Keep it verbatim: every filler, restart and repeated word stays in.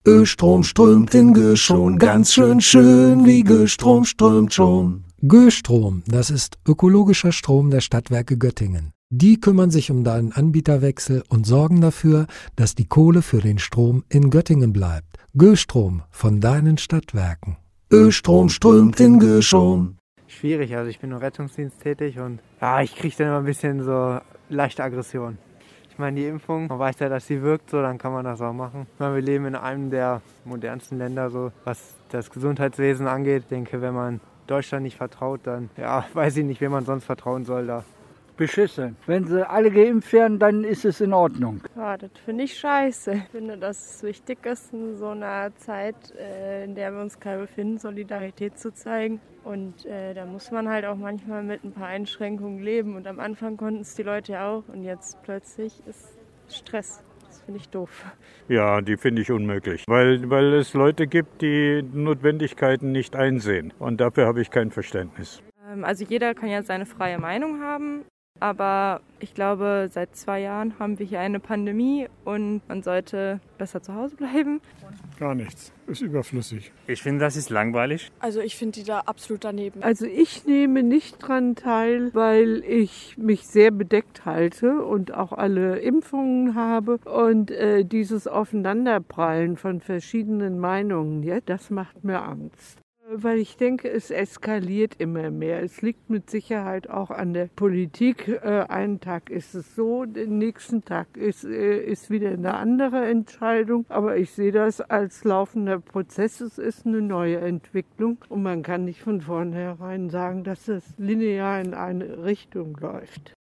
Östrom strömt in Göschon, ganz schön schön, wie Göstrom strömt schon. Göstrom, das ist ökologischer Strom der Stadtwerke Göttingen. Die kümmern sich um deinen Anbieterwechsel und sorgen dafür, dass die Kohle für den Strom in Göttingen bleibt. Göstrom von deinen Stadtwerken. Östrom strömt in Göschon. Schwierig, also ich bin im Rettungsdienst tätig und ja, ich kriege dann immer ein bisschen so leichte Aggression. Ich meine, die Impfung, man weiß ja, dass sie wirkt, so, dann kann man das auch machen. Ich meine, wir leben in einem der modernsten Länder, so, was das Gesundheitswesen angeht. Ich denke, wenn man Deutschland nicht vertraut, dann ja, weiß ich nicht, wem man sonst vertrauen soll da. Beschissen. Wenn sie alle geimpft werden, dann ist es in Ordnung. Ja, das finde ich scheiße. Ich finde, dass es wichtig ist, in so einer Zeit, äh, in der wir uns gerade befinden, Solidarität zu zeigen. Und äh, da muss man halt auch manchmal mit ein paar Einschränkungen leben. Und am Anfang konnten es die Leute ja auch. Und jetzt plötzlich ist Stress. Das finde ich doof. Ja, die finde ich unmöglich, weil, weil es Leute gibt, die Notwendigkeiten nicht einsehen. Und dafür habe ich kein Verständnis. Also jeder kann ja seine freie Meinung haben. Aber ich glaube, seit zwei Jahren haben wir hier eine Pandemie und man sollte besser zu Hause bleiben. Gar nichts. Ist überflüssig. Ich finde, das ist langweilig. Also ich finde die da absolut daneben. Also ich nehme nicht dran teil, weil ich mich sehr bedeckt halte und auch alle Impfungen habe. Und äh, dieses Aufeinanderprallen von verschiedenen Meinungen, ja, das macht mir Angst. Weil ich denke, es eskaliert immer mehr. Es liegt mit Sicherheit auch an der Politik. Äh, einen Tag ist es so, den nächsten Tag ist, äh, ist wieder eine andere Entscheidung. Aber ich sehe das als laufender Prozess. Es ist eine neue Entwicklung und man kann nicht von vornherein sagen, dass es linear in eine Richtung läuft.